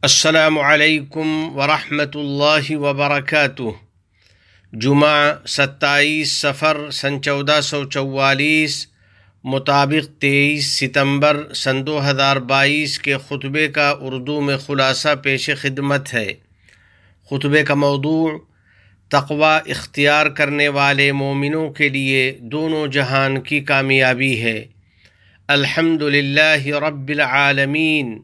السلام علیکم ورحمۃ اللہ وبرکاتہ۔ جمعہ 27 صفر سن 1444 مطابق 23 ستمبر سن 2022 کے خطبے کا اردو میں خلاصہ پیش خدمت ہے۔ خطبے کا موضوع تقوی اختیار کرنے والے مومنوں کے لیے دونوں جہان کی کامیابی ہے۔ الحمدللہ رب العالمین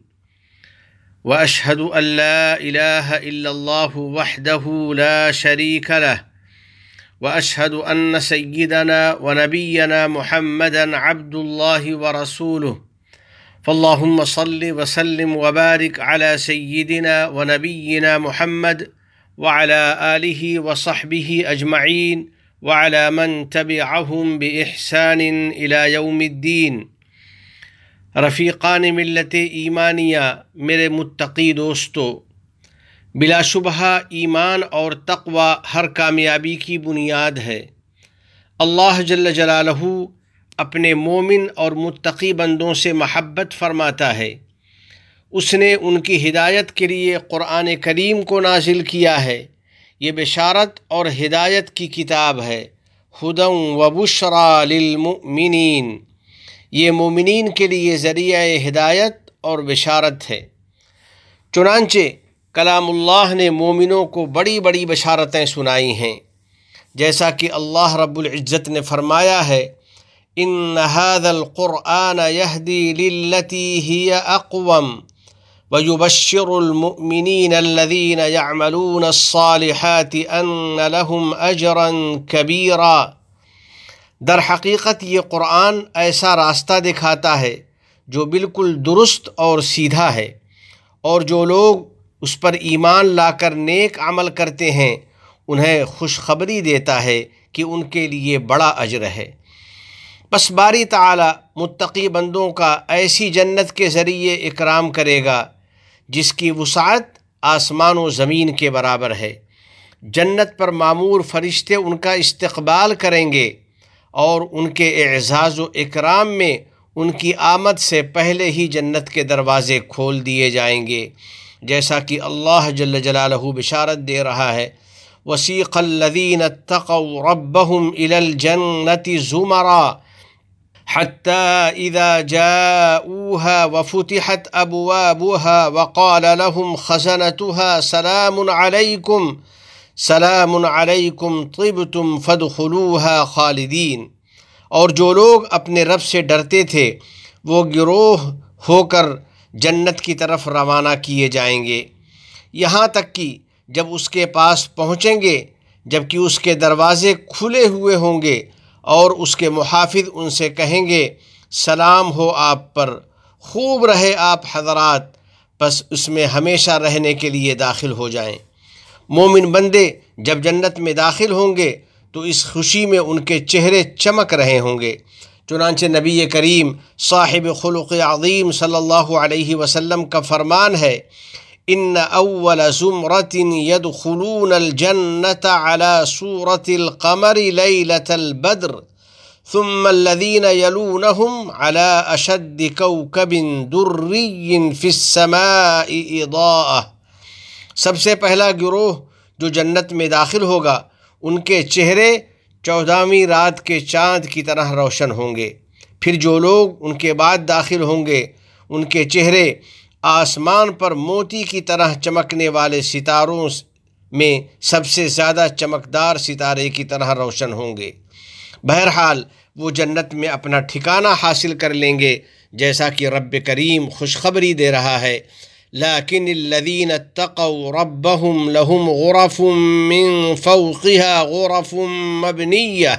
واشهد ان لا اله الا الله وحده لا شريك له واشهد ان سيدنا ونبينا محمدا عبد الله ورسوله فاللهم صل وسلم وبارك على سيدنا ونبينا محمد وعلى آله وصحبه اجمعين وعلى من تبعهم باحسان الى يوم الدين۔ رفیقان ملت ایمانیہ، میرے متقی دوستو، بلا شبہ ایمان اور تقوی ہر کامیابی کی بنیاد ہے۔ اللہ جل جلالہ اپنے مومن اور متقی بندوں سے محبت فرماتا ہے۔ اس نے ان کی ہدایت کے لیے قرآن کریم کو نازل کیا ہے۔ یہ بشارت اور ہدایت کی کتاب ہے۔ ھدی و بشریٰ للمؤمنین، یہ مومنین کے لیے ذریعہ ہدایت اور بشارت ہے۔ چنانچہ کلام اللہ نے مومنوں کو بڑی بڑی بشارتیں سنائی ہیں، جیسا کہ اللہ رب العزت نے فرمایا ہے، ان ھذا القرآن یہدی للتی ہی اقوم ویبشر المؤمنین الذین یعملون الصالحات ان لهم اجرا کبیرا۔ در حقیقت یہ قرآن ایسا راستہ دکھاتا ہے جو بالکل درست اور سیدھا ہے، اور جو لوگ اس پر ایمان لا کر نیک عمل کرتے ہیں انہیں خوشخبری دیتا ہے کہ ان کے لیے بڑا اجر ہے۔ پس باری تعالی متقی بندوں کا ایسی جنت کے ذریعے اکرام کرے گا جس کی وسعت آسمان و زمین کے برابر ہے۔ جنت پر مامور فرشتے ان کا استقبال کریں گے اور ان کے اعزاز و اکرام میں ان کی آمد سے پہلے ہی جنت کے دروازے کھول دیے جائیں گے، جیسا کہ اللہ جل جلالہ بشارت دے رہا ہے، وَسِيقَ الَّذِينَ اتَّقَوْا رَبَّهُمْ إِلَى الْجَنَّةِ زُمَرًا حَتَّى إِذَا جَاءُوهَا وَفُتِحَتْ أَبْوَابُهَا وَقَالَ لَهُمْ خَزَنَتُهَا سلام علیکم طبتم فادخلوها خالدین۔ اور جو لوگ اپنے رب سے ڈرتے تھے وہ گروہ ہو کر جنت کی طرف روانہ کیے جائیں گے، یہاں تک کہ جب اس کے پاس پہنچیں گے، جبکہ اس کے دروازے کھلے ہوئے ہوں گے اور اس کے محافظ ان سے کہیں گے، سلام ہو آپ پر، خوب رہے آپ حضرات، بس اس میں ہمیشہ رہنے کے لیے داخل ہو جائیں۔ مومن بندے جب جنت میں داخل ہوں گے تو اس خوشی میں ان کے چہرے چمک رہے ہوں گے۔ چنانچہ نبی کریم صاحب خلق عظیم صلی اللہ علیہ وسلم کا فرمان ہے، ان اول زمرۃ يدخلون الجنۃ علی صورۃ القمر لیلۃ البدر ثم الذین یلونہم علی اشد کوکب دری فی السماء اضاءۃ۔ سب سے پہلا گروہ جو جنت میں داخل ہوگا ان کے چہرے 14ویں رات کے چاند کی طرح روشن ہوں گے۔ پھر جو لوگ ان کے بعد داخل ہوں گے ان کے چہرے آسمان پر موتی کی طرح چمکنے والے ستاروں میں سب سے زیادہ چمکدار ستارے کی طرح روشن ہوں گے۔ بہرحال وہ جنت میں اپنا ٹھکانہ حاصل کر لیں گے، جیسا کہ رب کریم خوشخبری دے رہا ہے، لیکن الذین اتقوا ربهم لهم غرف من فوقها غرف مبنیہ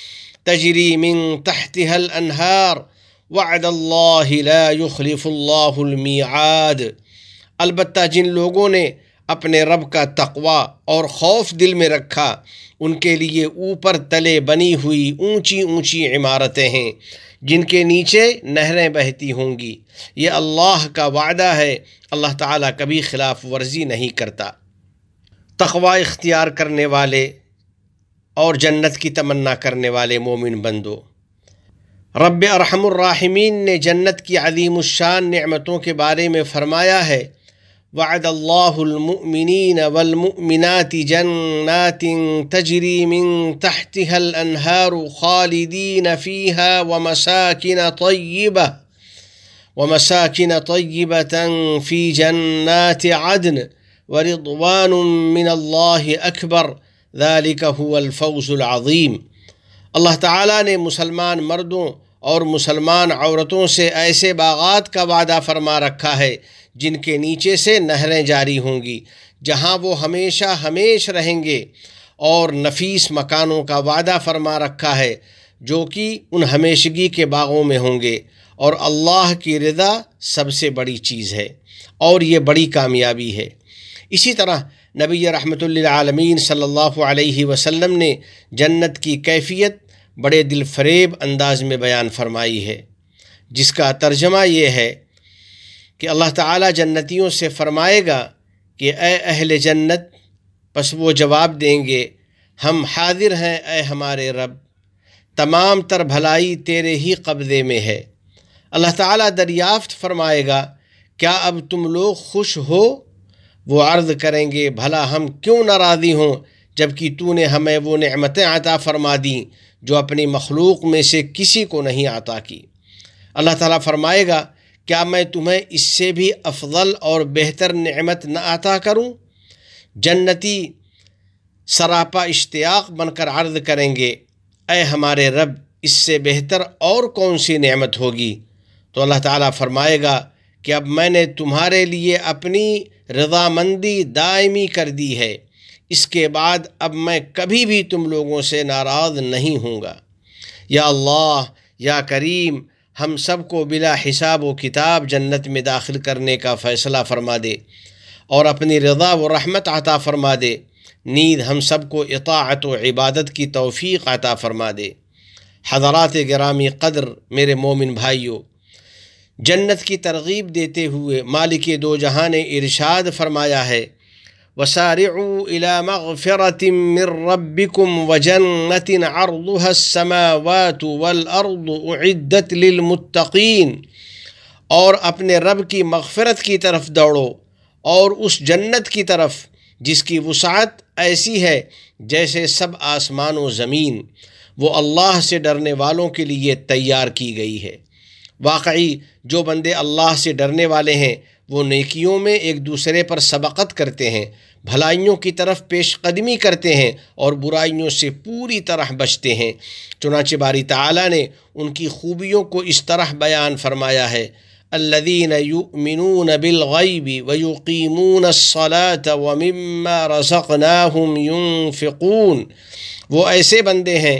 تجری من تحتها الانہار وعد اللہ لا یخلف اللہ المیعاد۔ البتہ جن لوگوں نے اپنے رب کا تقوی اور خوف دل میں رکھا ان کے لیے اوپر تلے بنی ہوئی اونچی اونچی عمارتیں ہیں جن کے نیچے نہریں بہتی ہوں گی۔ یہ اللہ کا وعدہ ہے، اللہ تعالیٰ کبھی خلاف ورزی نہیں کرتا۔ تقوی اختیار کرنے والے اور جنت کی تمنا کرنے والے مومن بندو، رب ارحم الراحمین نے جنت کی عظیم الشان نعمتوں کے بارے میں فرمایا ہے، وعد اللہ المؤمنین والمؤمنات جنات تجری من تحتها الانہار خالدین فیہا ومساکن طیبة فی جنات عدن ورضوان من اللہ اکبر ذلک هو الفوز العظیم۔ اللہ تعالیٰ نے مسلمان مردوں اور مسلمان عورتوں سے ایسے باغات کا وعدہ فرما رکھا ہے جن کے نیچے سے نہریں جاری ہوں گی، جہاں وہ ہمیشہ ہمیش رہیں گے، اور نفیس مکانوں کا وعدہ فرما رکھا ہے جو کہ ان ہمیشگی کے باغوں میں ہوں گے، اور اللہ کی رضا سب سے بڑی چیز ہے اور یہ بڑی کامیابی ہے۔ اسی طرح نبی رحمت للعالمین صلی اللہ علیہ وسلم نے جنت کی کیفیت بڑے دل فریب انداز میں بیان فرمائی ہے، جس کا ترجمہ یہ ہے کہ اللہ تعالیٰ جنتیوں سے فرمائے گا کہ اے اہل جنت، پس وہ جواب دیں گے ہم حاضر ہیں اے ہمارے رب، تمام تر بھلائی تیرے ہی قبضے میں ہے۔ اللہ تعالیٰ دریافت فرمائے گا کیا اب تم لوگ خوش ہو؟ وہ عرض کریں گے بھلا ہم کیوں ناراضی ہوں جبکہ تو نے ہمیں وہ نعمتیں عطا فرما دیں جو اپنی مخلوق میں سے کسی کو نہیں عطا کی۔ اللہ تعالیٰ فرمائے گا کیا میں تمہیں اس سے بھی افضل اور بہتر نعمت نہ عطا کروں؟ جنتی سراپا اشتیاق بن کر عرض کریں گے اے ہمارے رب، اس سے بہتر اور کون سی نعمت ہوگی؟ تو اللہ تعالیٰ فرمائے گا کہ اب میں نے تمہارے لیے اپنی رضامندی دائمی کر دی ہے، اس کے بعد اب میں کبھی بھی تم لوگوں سے ناراض نہیں ہوں گا۔ یا اللہ، یا کریم، ہم سب کو بلا حساب و کتاب جنت میں داخل کرنے کا فیصلہ فرما دے اور اپنی رضا و رحمت عطا فرما دے، نیز ہم سب کو اطاعت و عبادت کی توفیق عطا فرما دے۔ حضرات گرامی قدر، میرے مومن بھائیوں، جنت کی ترغیب دیتے ہوئے مالک دو جہاں نے ارشاد فرمایا ہے وَسَارِعُوا إِلَى مَغْفِرَةٍ مِّن رَّبِّكُمْ وَجَنَّةٍ عَرْضُهَا السَّمَاوَاتُ وَالْأَرْضُ أُعِدَّتْ لِلْمُتَّقِينَ، اور اپنے رب کی مغفرت کی طرف دوڑو اور اس جنت کی طرف جس کی وسعت ایسی ہے جیسے سب آسمان و زمین، وہ اللہ سے ڈرنے والوں کے لیے تیار کی گئی ہے۔ واقعی جو بندے اللہ سے ڈرنے والے ہیں وہ نیکیوں میں ایک دوسرے پر سبقت کرتے ہیں، بھلائیوں کی طرف پیش قدمی کرتے ہیں اور برائیوں سے پوری طرح بچتے ہیں۔ چنانچہ باری تعالیٰ نے ان کی خوبیوں کو اس طرح بیان فرمایا ہے الذین یؤمنون بالغیب ویقیمون الصلاة ومما رزقناہم ینفقون، وہ ایسے بندے ہیں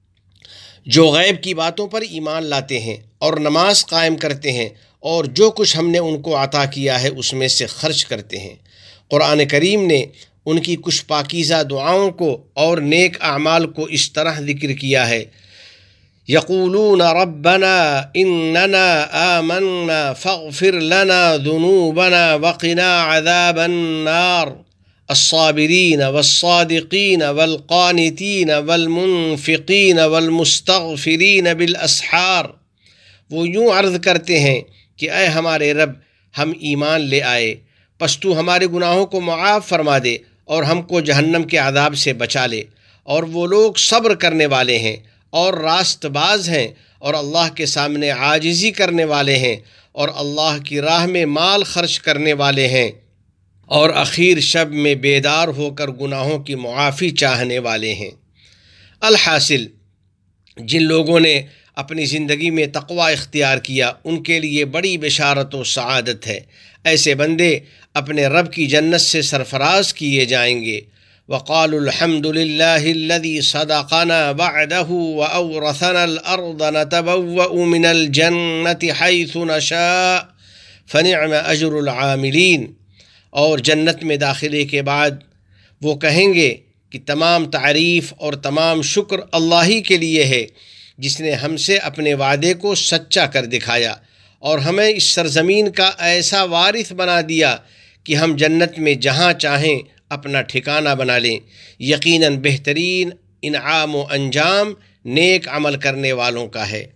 جو غیب کی باتوں پر ایمان لاتے ہیں اور نماز قائم کرتے ہیں اور جو کچھ ہم نے ان کو عطا کیا ہے اس میں سے خرچ کرتے ہیں۔ قرآن کریم نے ان کی کچھ پاکیزہ دعاؤں کو اور نیک اعمال کو اس طرح ذکر کیا ہے یقولون ربنا اننا آمنا فاغفر لنا ذنوبنا وقنا عذاب النار الصابرین والصادقین والقانتین والمنفقین والمستغفرین بالاسحار۔ وہ یوں عرض کرتے ہیں کہ اے ہمارے رب، ہم ایمان لے آئے، پس تو ہمارے گناہوں کو معاف فرما دے اور ہم کو جہنم کے عذاب سے بچا لے، اور وہ لوگ صبر کرنے والے ہیں اور راست باز ہیں اور اللہ کے سامنے عاجزی کرنے والے ہیں اور اللہ کی راہ میں مال خرچ کرنے والے ہیں اور اخیر شب میں بیدار ہو کر گناہوں کی معافی چاہنے والے ہیں۔ الحاصل، جن لوگوں نے اپنی زندگی میں تقوی اختیار کیا ان کے لیے بڑی بشارت و سعادت ہے۔ ایسے بندے اپنے رب کی جنت سے سرفراز کیے جائیں گے۔ وقالوا الحمد للہ الذی صدقنا وعدہ وأورثنا الأرض نتبوأ من الجنة حیث نشاء فنعم اجر العاملین۔ اور جنت میں داخلے کے بعد وہ کہیں گے کہ تمام تعریف اور تمام شکر اللہ ہی کے لیے ہے جس نے ہم سے اپنے وعدے کو سچا کر دکھایا اور ہمیں اس سرزمین کا ایسا وارث بنا دیا کہ ہم جنت میں جہاں چاہیں اپنا ٹھکانہ بنا لیں۔ یقیناً بہترین انعام و انجام نیک عمل کرنے والوں کا ہے۔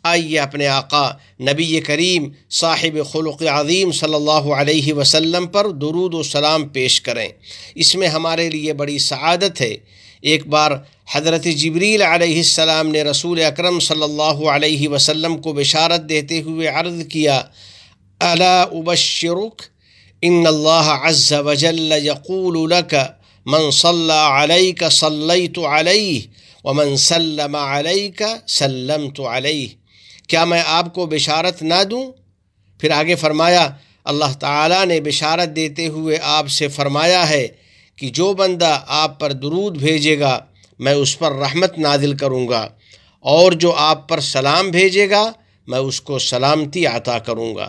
آئیے اپنے آقا نبی کریم صاحب خلق عظیم صلی اللہ علیہ وسلم پر درود و سلام پیش کریں۔ اس میں ہمارے لیے بڑی سعادت ہے۔ ایک بار حضرت جبریل علیہ السلام نے رسول اکرم صلی اللہ علیہ وسلم کو بشارت دیتے ہوئے عرض کیا، الا ابشرک ان اللہ عز وجل یقول لک من صلی علیک صلیت علیہ ومن سلم علیک سلمت علیہ۔ کیا میں آپ کو بشارت نہ دوں؟ پھر آگے فرمایا، اللہ تعالیٰ نے بشارت دیتے ہوئے آپ سے فرمایا ہے کہ جو بندہ آپ پر درود بھیجے گا میں اس پر رحمت نازل کروں گا، اور جو آپ پر سلام بھیجے گا میں اس کو سلامتی عطا کروں گا۔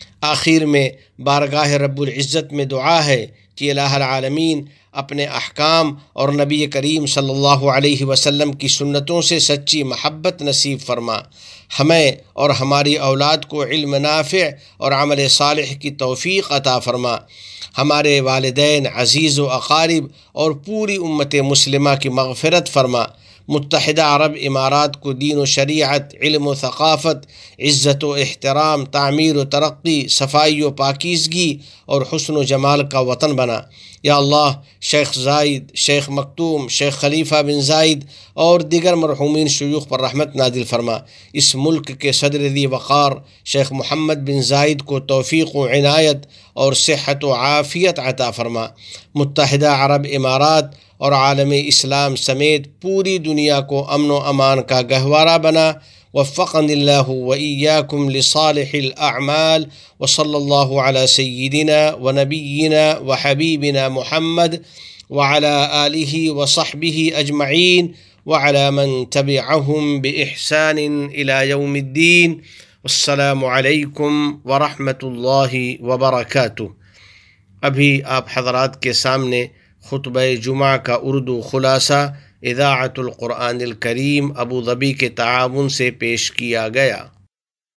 آخر میں بارگاہ رب العزت میں دعا ہے کہ الہ العالمین اپنے احکام اور نبی کریم صلی اللہ علیہ وسلم کی سنتوں سے سچی محبت نصیب فرما، ہمیں اور ہماری اولاد کو علم نافع اور عمل صالح کی توفیق عطا فرما، ہمارے والدین، عزیز و اقارب اور پوری امت مسلمہ کی مغفرت فرما، متحدہ عرب امارات کو دین و شریعت، علم و ثقافت، عزت و احترام، تعمیر و ترقی، صفائی و پاکیزگی اور حسن و جمال کا وطن بنا۔ یا اللہ، شیخ زائد، شیخ مکتوم، شیخ خلیفہ بن زائد اور دیگر مرحومین شیوخ پر رحمت نازل فرما۔ اس ملک کے صدر ذی وقار شیخ محمد بن زائد کو توفیق و عنایت اور صحت و عافیت عطا فرما۔ متحدہ عرب امارات اور عالم اسلام سمیت پوری دنیا کو امن و امان کا گہوارہ بنا۔ وفقنی اللہ وإیاکم لصالح الاعمال، وصلی اللہ علی سیدنا ونبینا وحبیبنا محمد وعلى آلہ وصحبہ اجمعین وعلى من تبعهم بإحسان إلى يوم الدین۔ السلام علیکم ورحمۃ اللہ وبرکاتہ۔ ابھی آپ حضرات کے سامنے خطبہ جمعہ کا اردو خلاصہ اذاعۃ القرآن الکریم ابوظبی کے تعاون سے پیش کیا گیا۔